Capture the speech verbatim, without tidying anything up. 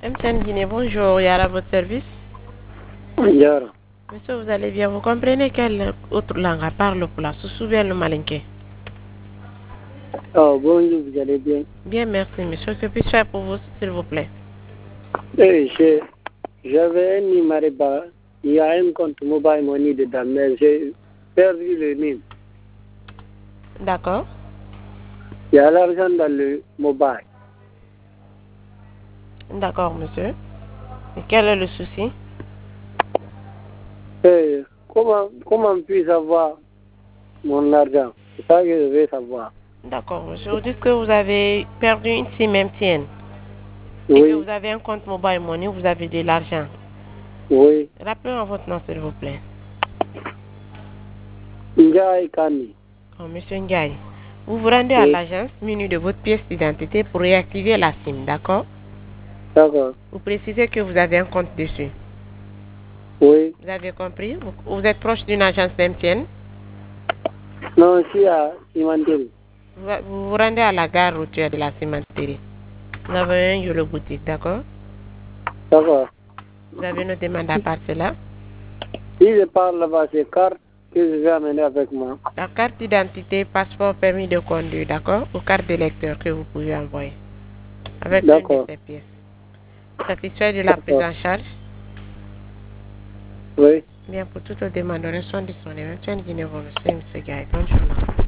M T N Guinée, bonjour, Yara, votre service. Yara. Monsieur, vous allez bien. Vous comprenez quelle autre langue à part le pula? Se souvient le malinké. Oh, bonjour, vous allez bien? Bien, merci, monsieur. Que puis-je faire pour vous, s'il vous plaît? Eh, j'avais un numéro, il y a un compte mobile money dedans, mais j'ai perdu le nom. D'accord. Il y a l'argent dans le mobile. D'accord, monsieur. Et quel est le souci? Eh, comment, comment puis-je avoir mon argent? C'est ça que je veux savoir. D'accord, monsieur. Vous dites que vous avez perdu une SIM M T N. Oui. Et que vous avez un compte mobile money, vous avez de l'argent. Oui. Rappelez-moi votre nom, s'il vous plaît. Ndiaye Kani. Oh, monsieur Ndiaye. Vous vous rendez oui. à l'agence muni de votre pièce d'identité pour réactiver la SIM, d'accord? D'accord. Vous précisez que vous avez un compte dessus. Oui. Vous avez compris? Vous, vous êtes proche d'une agence M T N? Non, je suis à Simantiri. Vous, vous vous rendez à la gare routière de la cimenterie. Vous avez un Yolo boutique, d'accord? D'accord. Vous avez une demande à part cela? Si je parle là-bas, c'est carte que je vais amener avec moi. La carte d'identité, passeport, permis de conduire, d'accord? Ou carte de lecteur que vous pouvez envoyer. Avec une de ces pièces. Satisfait de la prise en charge? Oui. Bien, pour toutes les demandes, on est disponibles. M T N Guinée, monsieur, monsieur Gaï. Bonne journée.